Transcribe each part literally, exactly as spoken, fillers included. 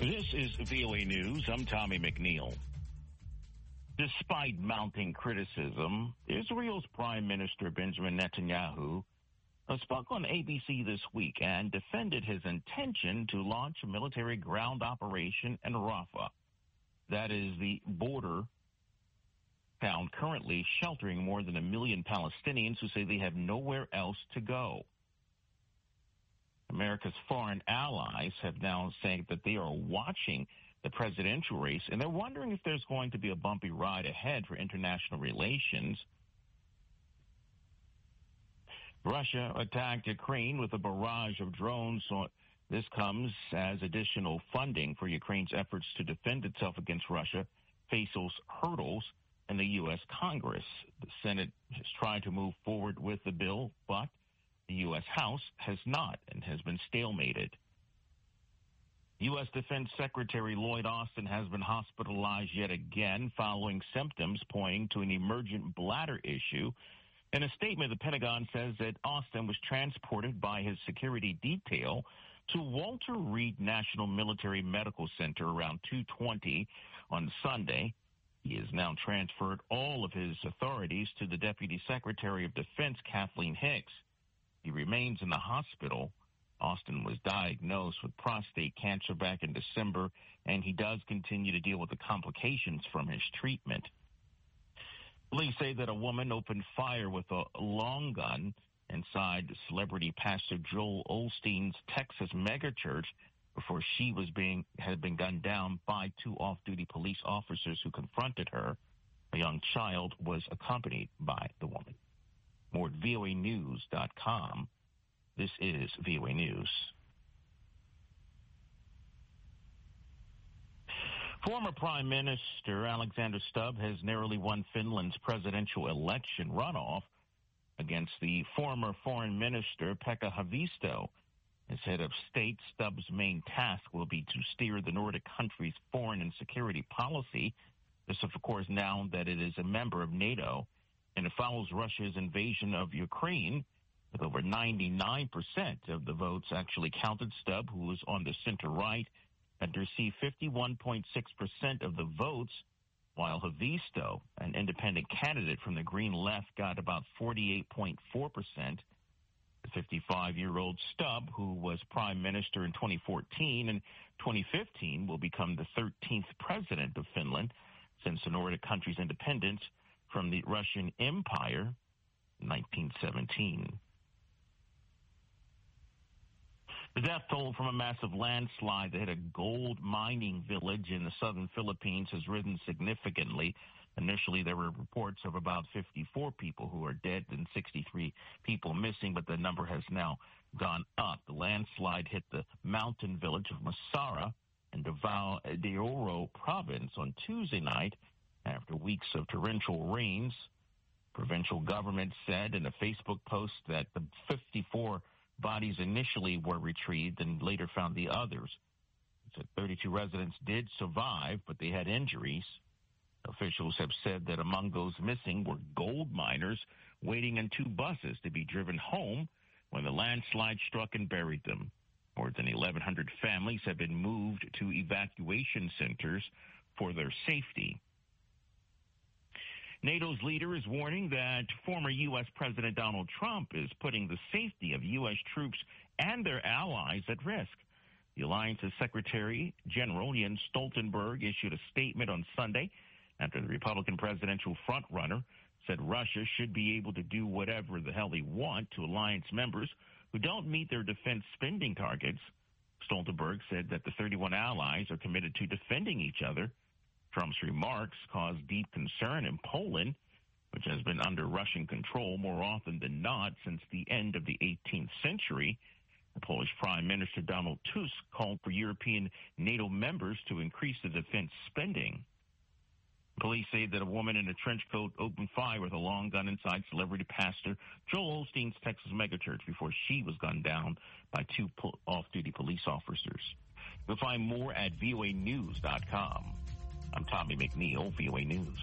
This is V O A News. I'm Tommy McNeil. Despite mounting criticism, Israel's Prime Minister Benjamin Netanyahu spoke on A B C this week and defended his intention to launch a military ground operation in Rafah. That is the border town currently sheltering more than a million Palestinians who say they have nowhere else to go. America's foreign allies have now said that they are watching the presidential race, and they're wondering if there's going to be a bumpy ride ahead for international relations. Russia attacked Ukraine with a barrage of drones. So this comes as additional funding for Ukraine's efforts to defend itself against Russia faces hurdles in the U S Congress. The Senate has tried to move forward with the bill, but the U S House has not and has been stalemated. U S Defense Secretary Lloyd Austin has been hospitalized yet again following symptoms pointing to an emergent bladder issue. In a statement, the Pentagon says that Austin was transported by his security detail to Walter Reed National Military Medical Center around two twenty on Sunday. He has now transferred all of his authorities to the Deputy Secretary of Defense, Kathleen Hicks. He remains in the hospital. Austin was diagnosed with prostate cancer back in December, and he does continue to deal with the complications from his treatment. Police say that a woman opened fire with a long gun inside celebrity pastor Joel Osteen's Texas megachurch before she was being had been gunned down by two off-duty police officers who confronted her. A young child was accompanied by the woman. More at V O A news dot com. This is V O A News. Former Prime Minister Alexander Stubb has narrowly won Finland's presidential election runoff against the former Foreign Minister Pekka Haavisto. As head of state, Stubb's main task will be to steer the Nordic country's foreign and security policy. This, of course, now that it is a member of NATO, and it follows Russia's invasion of Ukraine. With over ninety-nine percent of the votes actually counted, Stubb, who was on the center-right, had received fifty-one point six percent of the votes, while Haavisto, an independent candidate from the Green Left, got about forty-eight point four percent. The fifty-five-year-old Stubb, who was prime minister in twenty fourteen and twenty fifteen, will become the thirteenth president of Finland since the Nordic country's independence from the Russian Empire in nineteen seventeen. The death toll from a massive landslide that hit a gold mining village in the southern Philippines has risen significantly. Initially, there were reports of about fifty-four people who are dead and sixty-three people missing, but the number has now gone up. The landslide hit the mountain village of Masara in Davao de Oro province on Tuesday night after weeks of torrential rains. Provincial government said in a Facebook post that the fifty-four bodies initially were retrieved and later found the others. It said thirty-two residents did survive, but they had injuries. Officials have said that among those missing were gold miners waiting in two buses to be driven home when the landslide struck and buried them. More than eleven hundred families have been moved to evacuation centers for their safety. NATO's leader is warning that former U S President Donald Trump is putting the safety of U S troops and their allies at risk. The alliance's Secretary General Jens Stoltenberg issued a statement on Sunday after the Republican presidential frontrunner said Russia should be able to do whatever the hell they want to alliance members who don't meet their defense spending targets. Stoltenberg said that the thirty-one allies are committed to defending each other. Trump's remarks caused deep concern in Poland, which has been under Russian control more often than not since the end of the eighteenth century. The Polish Prime Minister Donald Tusk called for European NATO members to increase the defense spending. Police say that a woman in a trench coat opened fire with a long gun inside celebrity pastor Joel Osteen's Texas megachurch before she was gunned down by two off-duty police officers. You'll find more at V O A news dot com. I'm Tommy McNeil, V O A News.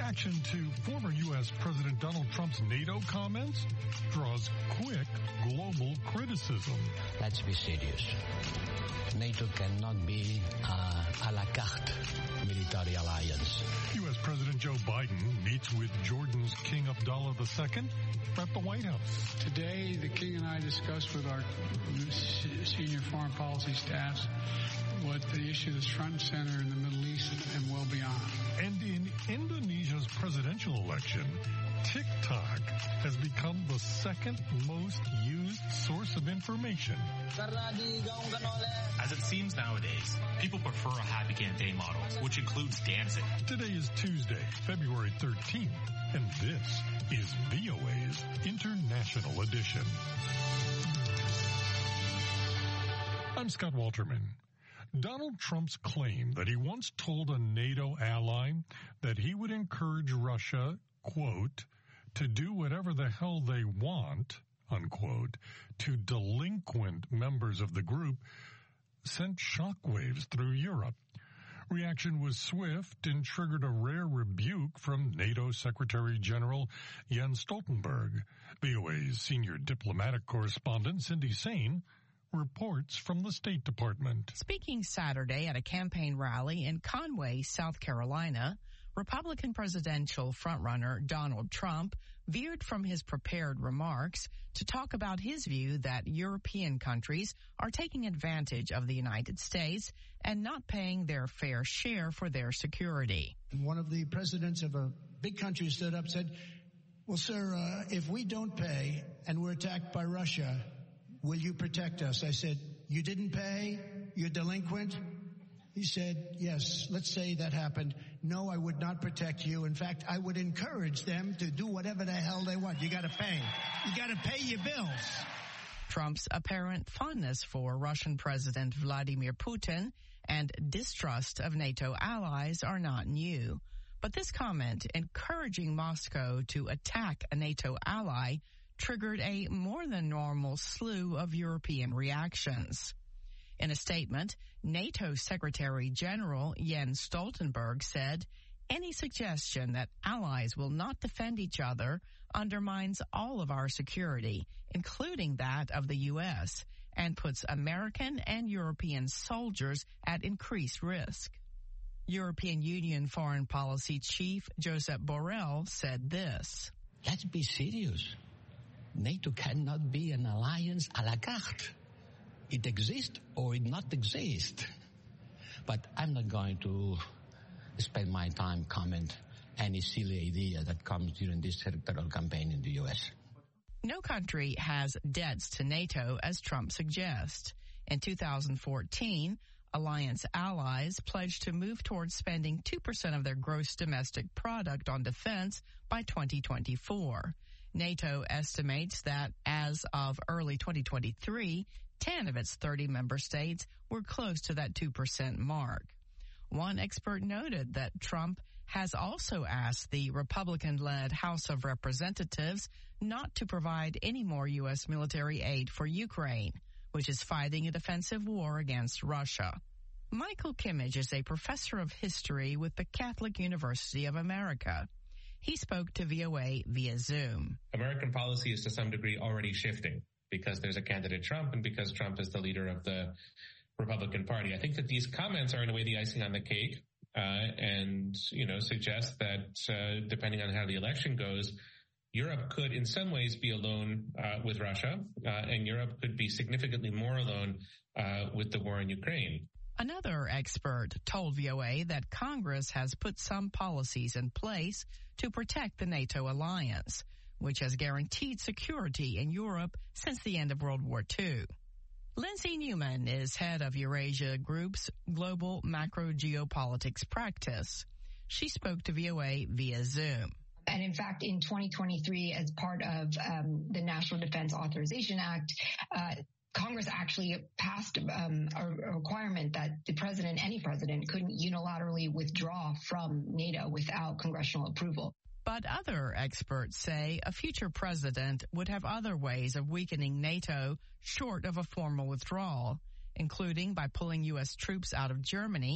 Reaction to former U S. President Donald Trump's NATO comments draws quick global criticism. Let's be serious. NATO cannot be uh, a la carte military alliance. U S. President Joe Biden meets with Jordan's King Abdullah the Second at the White House. Today, the King and I discussed with our senior foreign policy staffs what the issue that's front and center in the Middle East and well beyond. And in Indonesia's presidential election, TikTok has become the second most used source of information. As it seems nowadays, people prefer a happy campaign model, which includes dancing. Today is Tuesday, February thirteenth, and this is V O A's International Edition. I'm Scott Walterman. Donald Trump's claim that he once told a NATO ally that he would encourage Russia, quote, to do whatever the hell they want, unquote, to delinquent members of the group sent shockwaves through Europe. Reaction was swift and triggered a rare rebuke from NATO Secretary General Jens Stoltenberg. V O A's senior diplomatic correspondent Cindy Sain reports from the State Department. Speaking Saturday at a campaign rally in Conway, South Carolina, Republican presidential frontrunner Donald Trump veered from his prepared remarks to talk about his view that European countries are taking advantage of the United States and not paying their fair share for their security. One of the presidents of a big country stood up and said, well, sir, uh, if we don't pay and we're attacked by Russia, will you protect us? I said, you didn't pay? You're delinquent? He said, yes, let's say that happened. No, I would not protect you. In fact, I would encourage them to do whatever the hell they want. You got to pay. You got to pay your bills. Trump's apparent fondness for Russian President Vladimir Putin and distrust of NATO allies are not new. But this comment encouraging Moscow to attack a NATO ally triggered a more than normal slew of European reactions. In a statement, NATO Secretary General Jens Stoltenberg said, any suggestion that allies will not defend each other undermines all of our security, including that of the U S, and puts American and European soldiers at increased risk. European Union Foreign Policy Chief Josep Borrell said this. Let's be serious. NATO cannot be an alliance a la carte. It exists or it not exist. But I'm not going to spend my time comment any silly idea that comes during this electoral campaign in the U S. No country has debts to NATO, as Trump suggests. In two thousand fourteen, alliance allies pledged to move towards spending two percent of their gross domestic product on defense by twenty twenty-four. NATO estimates that as of early twenty twenty-three, ten of its thirty member states were close to that two percent mark. One expert noted that Trump has also asked the Republican-led House of Representatives not to provide any more U S military aid for Ukraine, which is fighting a defensive war against Russia. Michael Kimmage is a professor of history with the Catholic University of America. He spoke to V O A via Zoom. American policy is to some degree already shifting because there's a candidate Trump and because Trump is the leader of the Republican Party. I think that these comments are in a way the icing on the cake uh, and, you know, suggest that uh, depending on how the election goes, Europe could in some ways be alone uh, with Russia uh, and Europe could be significantly more alone uh, with the war in Ukraine. Another expert told V O A that Congress has put some policies in place to protect the NATO alliance, which has guaranteed security in Europe since the end of World War Two. Lindsay Newman is head of Eurasia Group's Global Macro Geopolitics practice. She spoke to V O A via Zoom. And in fact, in twenty twenty-three, as part of um, the National Defense Authorization Act, uh, Congress actually passed um, a, a requirement that the president, any president, couldn't unilaterally withdraw from NATO without congressional approval. But other experts say a future president would have other ways of weakening NATO short of a formal withdrawal, including by pulling U S troops out of Germany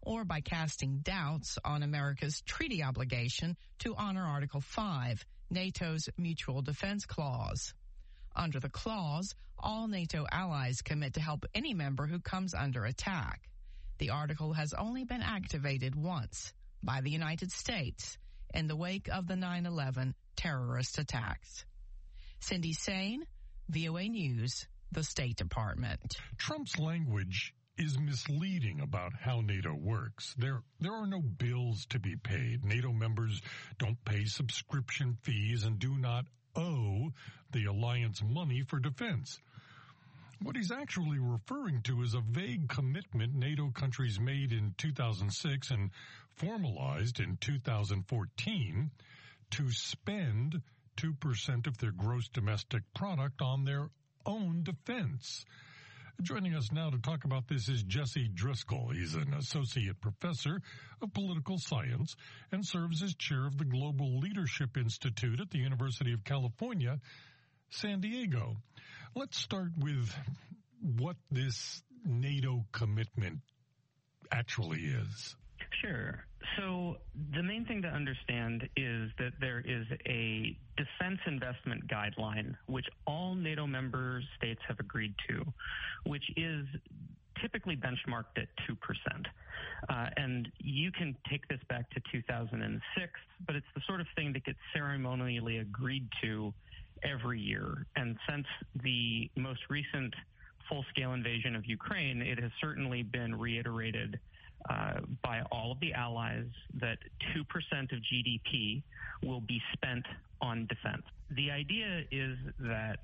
or by casting doubts on America's treaty obligation to honor Article five, NATO's Mutual Defense Clause. Under the clause, all NATO allies commit to help any member who comes under attack. The article has only been activated once, by the United States, in the wake of the nine eleven terrorist attacks. Cindy Sain, V O A News, the State Department. Trump's language is misleading about how NATO works. There, there are no bills to be paid. NATO members don't pay subscription fees and do not owe the alliance money for defense. What he's actually referring to is a vague commitment NATO countries made in two thousand six and formalized in two thousand fourteen to spend two percent of their gross domestic product on their own defense. Joining us now to talk about this is Jesse Driscoll. He's an associate professor of political science and serves as chair of the Global Leadership Institute at the University of California, San Diego. Let's start with what this NATO commitment actually is. Sure. So the main thing to understand is that there is a defense investment guideline, which all NATO member states have agreed to, which is typically benchmarked at two percent. Uh, and you can take this back to two thousand six, but it's the sort of thing that gets ceremonially agreed to every year. And since the most recent full-scale invasion of Ukraine, it has certainly been reiterated Uh, by all of the allies that two percent of G D P will be spent on defense. The idea is that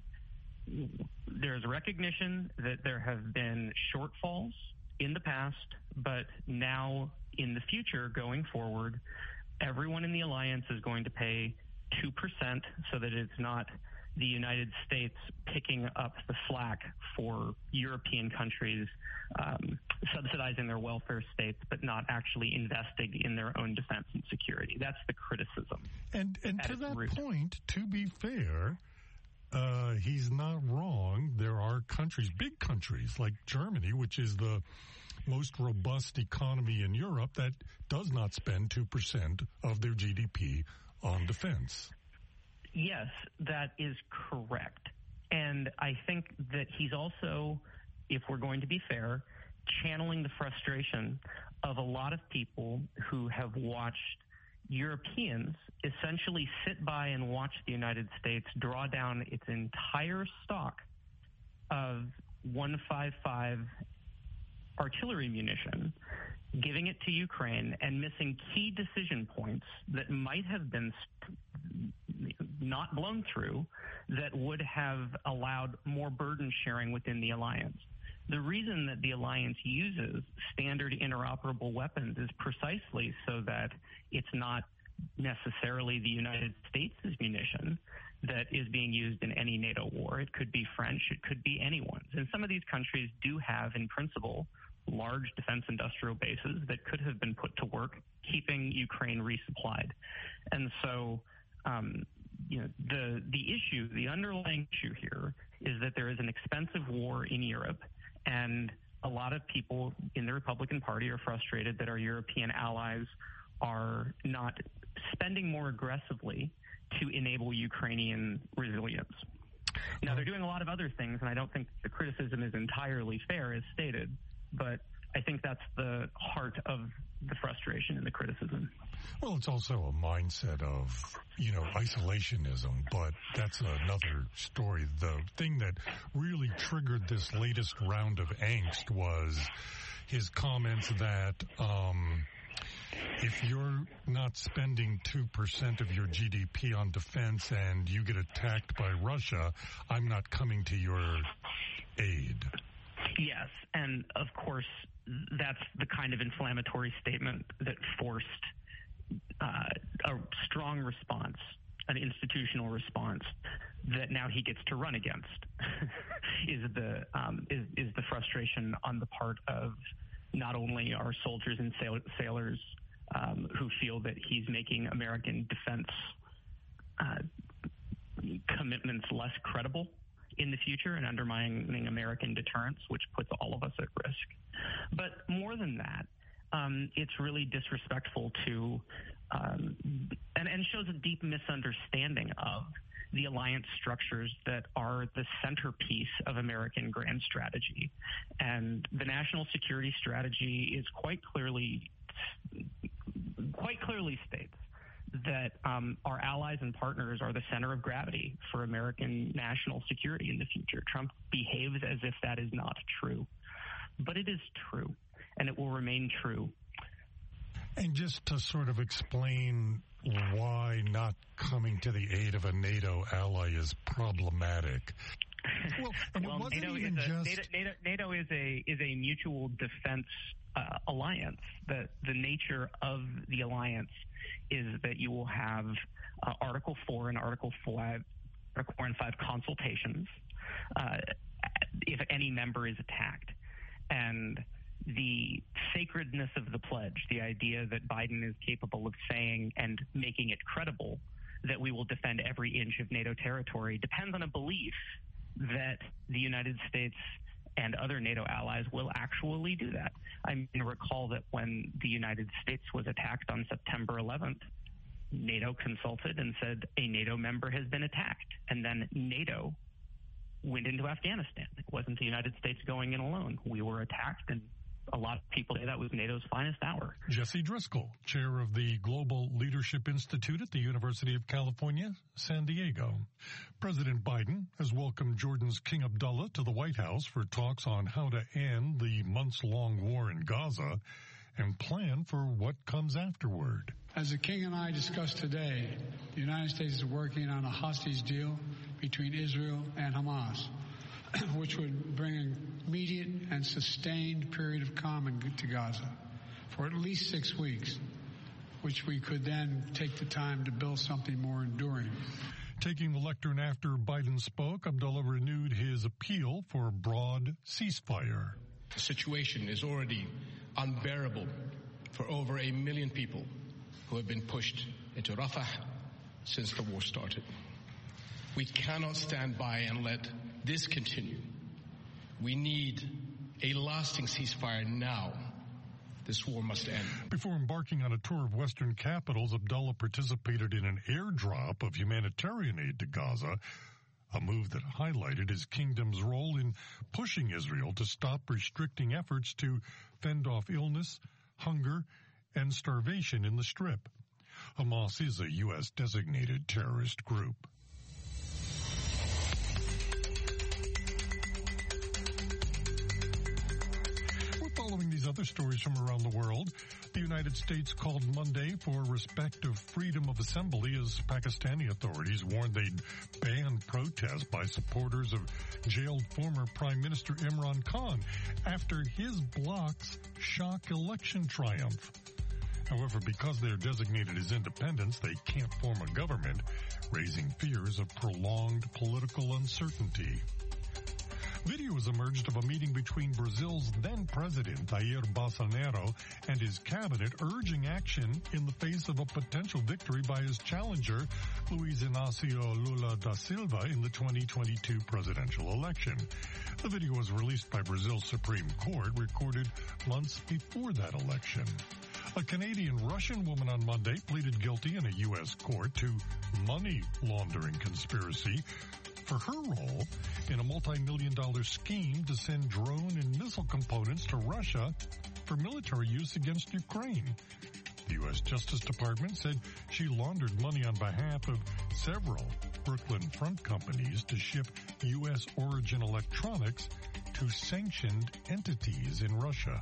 there's recognition that there have been shortfalls in the past, but now in the future going forward, everyone in the alliance is going to pay two percent so that it's not the United States picking up the slack for European countries um, subsidizing their welfare states, but not actually investing in their own defense and security. That's the criticism. And and to that root. point, to be fair, uh, he's not wrong. There are countries, big countries like Germany, which is the most robust economy in Europe, that does not spend two percent of their G D P on defense. Yes, that is correct. And I think that he's also, if we're going to be fair, channeling the frustration of a lot of people who have watched Europeans essentially sit by and watch the United States draw down its entire stock of one fifty-five artillery munition, giving it to Ukraine, and missing key decision points that might have been not blown through that would have allowed more burden sharing within the alliance. The reason that the alliance uses standard interoperable weapons is precisely so that it's not necessarily the United States' munition that is being used in any NATO war. It could be French, it could be anyone's. And some of these countries do have, in principle, large defense industrial bases that could have been put to work keeping Ukraine resupplied. And so, um, you know, the the issue, the underlying issue here is that there is an expensive war in Europe, and a lot of people in the Republican Party are frustrated that our European allies are not spending more aggressively to enable Ukrainian resilience. Now, they're doing a lot of other things, and I don't think the criticism is entirely fair, as stated, but I think that's the heart of the frustration and the criticism. Well, it's also a mindset of, you know, isolationism, but that's another story. The thing that really triggered this latest round of angst was his comments that um, if you're not spending two percent of your G D P on defense and you get attacked by Russia, I'm not coming to your aid. Yes, and of course, that's the kind of inflammatory statement that forced uh, a strong response, an institutional response that now he gets to run against. is the um, is, is the frustration on the part of not only our soldiers and sail- sailors um, who feel that he's making American defense uh, commitments less credible in the future and undermining American deterrence, which puts all of us at risk. But more than that, um, it's really disrespectful to, um, and, and shows a deep misunderstanding of the alliance structures that are the centerpiece of American grand strategy. And the national security strategy is quite clearly, quite clearly states that um, our allies and partners are the center of gravity for American national security in the future. Trump behaves as if that is not true, but it is true, and it will remain true. And just to sort of explain why not coming to the aid of a NATO ally is problematic. Well, well NATO, is a, just... NATO, NATO, NATO is a is a mutual defense uh, alliance. The the nature of the alliance is that you will have uh, Article Four and Article Five, Article Four and Five consultations uh, if any member is attacked, and the sacredness of the pledge, the idea that Biden is capable of saying and making it credible that we will defend every inch of NATO territory, depends on a belief that the United States and other NATO allies will actually do that. I mean, recall that when the United States was attacked on September eleventh, NATO consulted and said a NATO member has been attacked, and then NATO went into Afghanistan. It wasn't the United States going in alone. We were attacked, and a lot of people say that was NATO's finest hour. Jesse Driscoll, chair of the Global Leadership Institute at the University of California, San Diego. President Biden has welcomed Jordan's King Abdullah to the White House for talks on how to end the months-long war in Gaza and plan for what comes afterward. As the King and I discussed today, the United States is working on a hostage deal between Israel and Hamas, which would bring an immediate and sustained period of calm to Gaza for at least six weeks, which we could then take the time to build something more enduring. Taking the lectern after Biden spoke, Abdullah renewed his appeal for a broad ceasefire. The situation is already unbearable for over a million people who have been pushed into Rafah since the war started. We cannot stand by and let this continue. We need a lasting ceasefire now. This war must end. Before embarking on a tour of Western capitals, Abdullah participated in an airdrop of humanitarian aid to Gaza, a move that highlighted his kingdom's role in pushing Israel to stop restricting efforts to fend off illness, hunger, and starvation in the Strip. Hamas is a U S designated terrorist group. Following these other stories from around the world, the United States called Monday for respect of freedom of assembly as Pakistani authorities warned they'd ban protests by supporters of jailed former Prime Minister Imran Khan after his bloc's shock election triumph. However, because they're designated as independents, they can't form a government, raising fears of prolonged political uncertainty. Video has emerged of a meeting between Brazil's then-president, Jair Bolsonaro, and his cabinet urging action in the face of a potential victory by his challenger, Luiz Inácio Lula da Silva, in the twenty twenty-two presidential election. The video was released by Brazil's Supreme Court, recorded months before that election. A Canadian-Russian woman on Monday pleaded guilty in a U S court to money laundering conspiracy for her role in a multi-million dollar scheme to send drone and missile components to Russia for military use against Ukraine. The U S Justice Department said she laundered money on behalf of several Brooklyn front companies to ship U S origin electronics to sanctioned entities in Russia.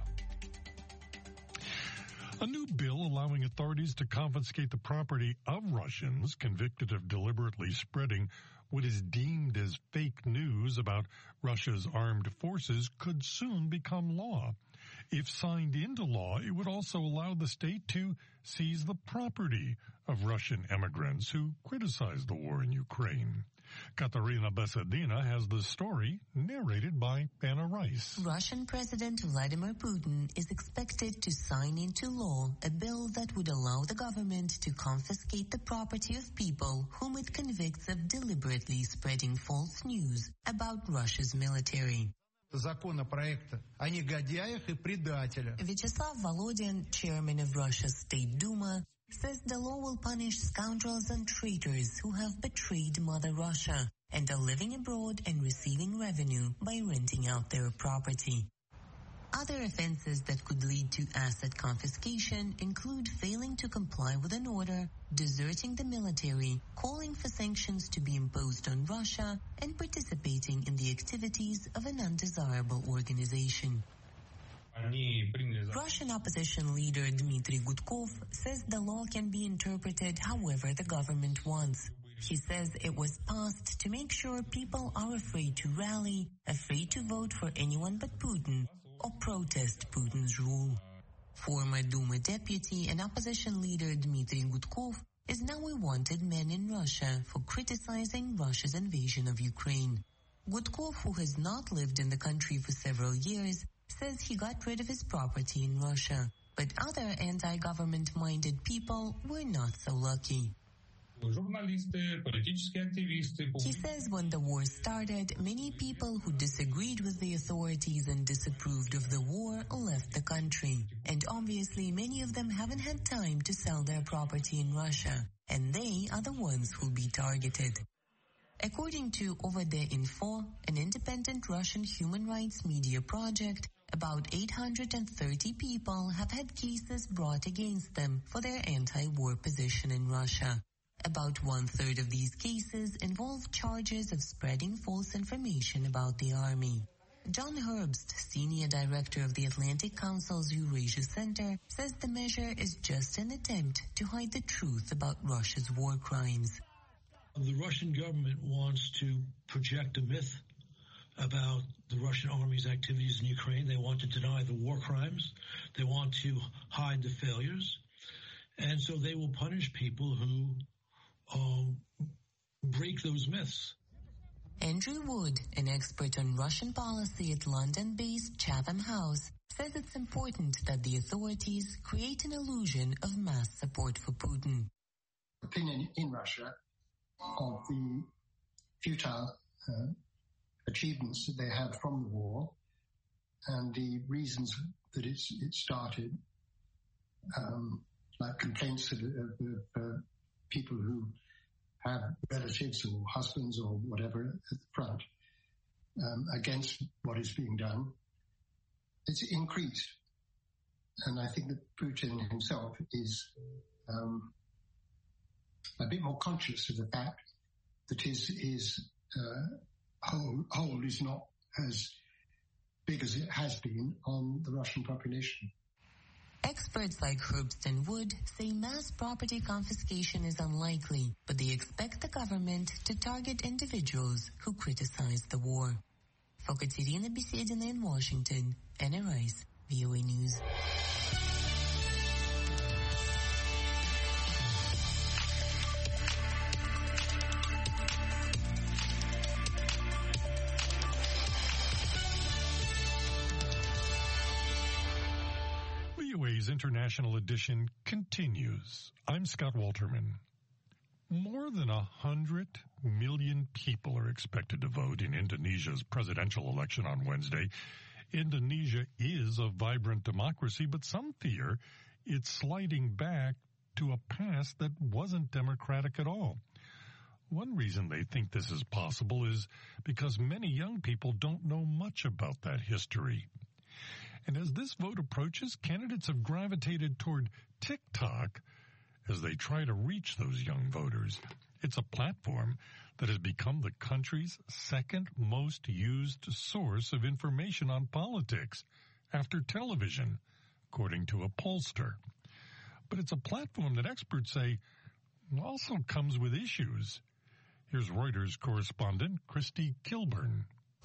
A new bill allowing authorities to confiscate the property of Russians convicted of deliberately spreading what is deemed as fake news about Russia's armed forces could soon become law. If signed into law, it would also allow the state to seize the property of Russian immigrants who criticize the war in Ukraine. Katarina Besedina has the story narrated by Anna Rice. Russian President Vladimir Putin is expected to sign into law a bill that would allow the government to confiscate the property of people whom it convicts of deliberately spreading false news about Russia's military. законопроекта о негодяях и предателях. Vyacheslav Volodin, chairman of Russia's State Duma, says the law will punish scoundrels and traitors who have betrayed Mother Russia and are living abroad and receiving revenue by renting out their property. Other offenses that could lead to asset confiscation include failing to comply with an order, deserting the military, calling for sanctions to be imposed on Russia, and participating in the activities of an undesirable organization. Russian opposition leader Dmitry Gudkov says the law can be interpreted however the government wants. He says it was passed to make sure people are afraid to rally, afraid to vote for anyone but Putin, or protest Putin's rule. Former Duma deputy and opposition leader Dmitry Gudkov is now a wanted man in Russia for criticizing Russia's invasion of Ukraine. Gudkov, who has not lived in the country for several years, says he got rid of his property in Russia, but other anti-government-minded people were not so lucky. He says when the war started, many people who disagreed with the authorities and disapproved of the war left the country. And obviously many of them haven't had time to sell their property in Russia, and they are the ones who'll be targeted. According to Ovde.Info, an independent Russian human rights media project, about eight hundred thirty people have had cases brought against them for their anti-war position in Russia. About one-third of these cases involve charges of spreading false information about the army. John Herbst, senior director of the Atlantic Council's Eurasia Center, says the measure is just an attempt to hide the truth about Russia's war crimes. The Russian government wants to project a myth about the Russian army's activities in Ukraine. They want to deny the war crimes. They want to hide the failures. And so they will punish people who Uh, break those myths. Andrew Wood, an expert on Russian policy at London-based Chatham House, says it's important that the authorities create an illusion of mass support for Putin. Opinion in Russia of the futile uh, achievements that they had from the war and the reasons that it's, it started, um, like complaints of, of, of uh, people who have relatives or husbands or whatever at the front um, against what is being done, it's increased. And I think that Putin himself is um, a bit more conscious of the fact that his, his uh, hold, hold is not as big as it has been on the Russian population. Experts like Herbst and Wood say mass property confiscation is unlikely, but they expect the government to target individuals who criticize the war. For Katerina Besedina in Washington, Anna Rice, V O A News. International Edition continues. I'm Scott Walterman. More than a hundred million people are expected to vote in Indonesia's presidential election on Wednesday. Indonesia is a vibrant democracy, but some fear it's sliding back to a past that wasn't democratic at all. One reason they think this is possible is because many young people don't know much about that history. And as this vote approaches, candidates have gravitated toward TikTok as they try to reach those young voters. It's a platform that has become the country's second most used source of information on politics after television, according to a pollster. But it's a platform that experts say also comes with issues. Here's Reuters correspondent Christy Kilburn.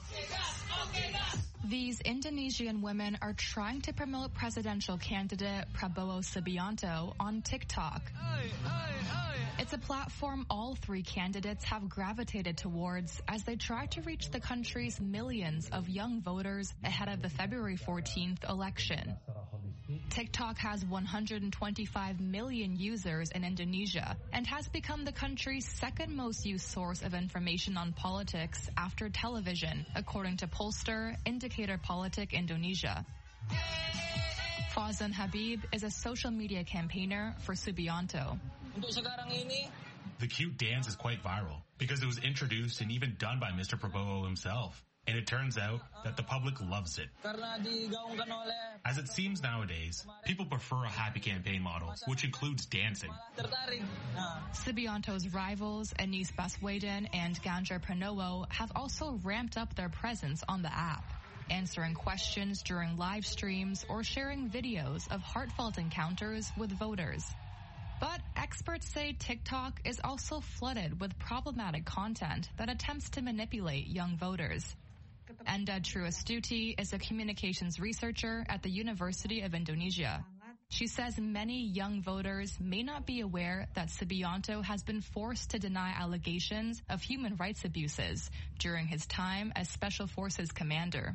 These Indonesian women are trying to promote presidential candidate Prabowo Subianto on TikTok. It's a platform all three candidates have gravitated towards as they try to reach the country's millions of young voters ahead of the February fourteenth election. TikTok has one hundred twenty-five million users in Indonesia and has become the country's second most used source of information on politics after television, according to pollster Indicator Politik Indonesia. Fauzan Habib is a social media campaigner for Subianto. The cute dance is quite viral because it was introduced and even done by Mister Prabowo himself. And it turns out that the public loves it. As it seems nowadays, people prefer a happy campaign model, which includes dancing. Subianto's rivals, Anies Baswedan and Ganjar Pranowo, have also ramped up their presence on the app, answering questions during live streams or sharing videos of heartfelt encounters with voters. But experts say TikTok is also flooded with problematic content that attempts to manipulate young voters. Enda Truastuti is a communications researcher at the University of Indonesia. She says many young voters may not be aware that Subianto has been forced to deny allegations of human rights abuses during his time as Special Forces commander.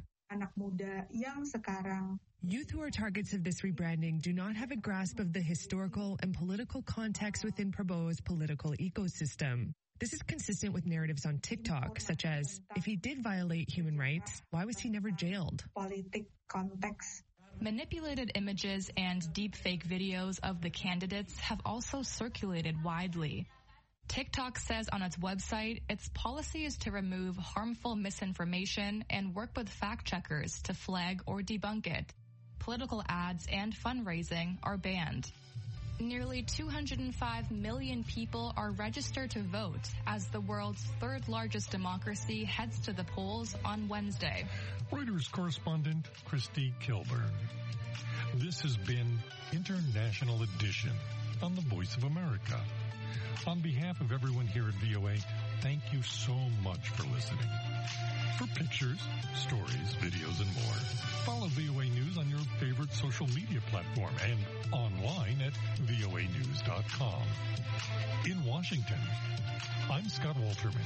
Youth who are targets of this rebranding do not have a grasp of the historical and political context within Prabowo's political ecosystem. This is consistent with narratives on TikTok, such as, if he did violate human rights, why was he never jailed? Manipulated images and deepfake videos of the candidates have also circulated widely. TikTok says on its website its policy is to remove harmful misinformation and work with fact-checkers to flag or debunk it. Political ads and fundraising are banned. Nearly two hundred five million people are registered to vote as the world's third largest democracy heads to the polls on Wednesday. Reuters correspondent Christy Kilburn. This has been International Edition on the Voice of America. On behalf of everyone here at V O A, thank you so much for listening. For pictures, stories, videos, and more, follow V O A News on your favorite social media platform and online at V O A news dot com. In Washington, I'm Scott Walterman.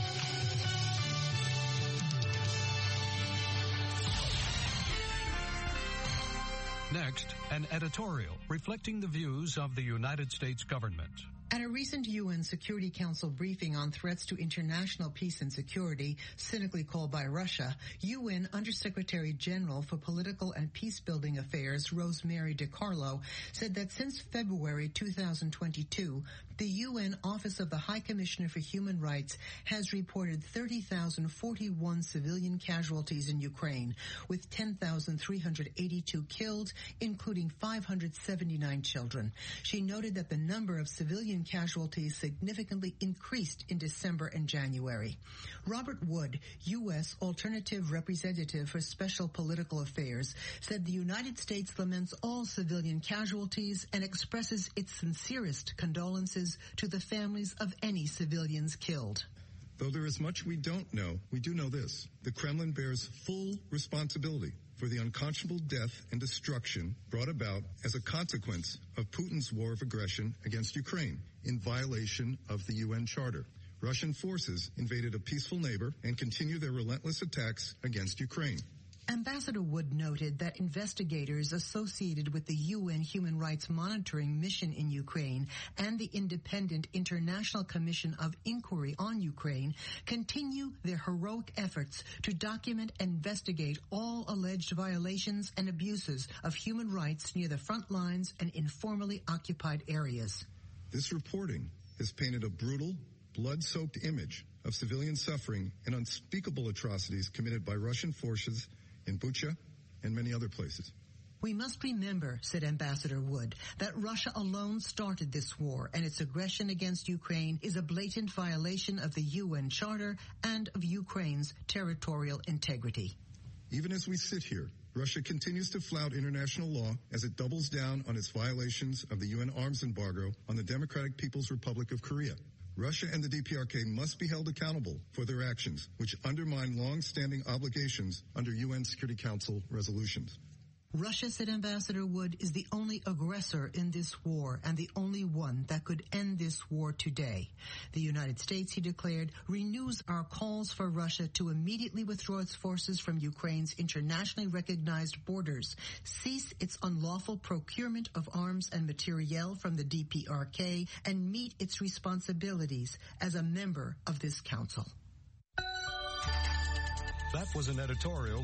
Next, an editorial reflecting the views of the United States government. At a recent U N Security Council briefing on threats to international peace and security, cynically called by Russia, U N Undersecretary General for Political and Peacebuilding Affairs Rosemary DiCarlo said that since February two thousand twenty-two, the U N Office of the High Commissioner for Human Rights has reported thirty thousand forty-one civilian casualties in Ukraine, with ten thousand three hundred eighty-two killed, including five hundred seventy-nine children. She noted that the number of civilian casualties significantly increased in December and January. Robert Wood, U S Alternative Representative for Special Political Affairs, said the United States laments all civilian casualties and expresses its sincerest condolences to the families of any civilians killed. Though there is much we don't know, we do know this. The Kremlin bears full responsibility for the unconscionable death and destruction brought about as a consequence of Putin's war of aggression against Ukraine in violation of the U N Charter. Russian forces invaded a peaceful neighbor and continue their relentless attacks against Ukraine. Ambassador Wood noted that investigators associated with the U N Human Rights Monitoring Mission in Ukraine and the Independent International Commission of Inquiry on Ukraine continue their heroic efforts to document and investigate all alleged violations and abuses of human rights near the front lines and in formerly occupied areas. This reporting has painted a brutal, blood-soaked image of civilian suffering and unspeakable atrocities committed by Russian forces in Bucha and many other places. We must remember, said Ambassador Wood, that Russia alone started this war, and its aggression against Ukraine is a blatant violation of the U N Charter and of Ukraine's territorial integrity. Even as we sit here, Russia continues to flout international law as it doubles down on its violations of the U N arms embargo on the Democratic People's Republic of Korea. Russia and the D P R K must be held accountable for their actions, which undermine long-standing obligations under U N Security Council resolutions. Russia, said Ambassador Wood, is the only aggressor in this war and the only one that could end this war today. The United States, he declared, renews our calls for Russia to immediately withdraw its forces from Ukraine's internationally recognized borders, cease its unlawful procurement of arms and materiel from the D P R K, and meet its responsibilities as a member of this council. That was an editorial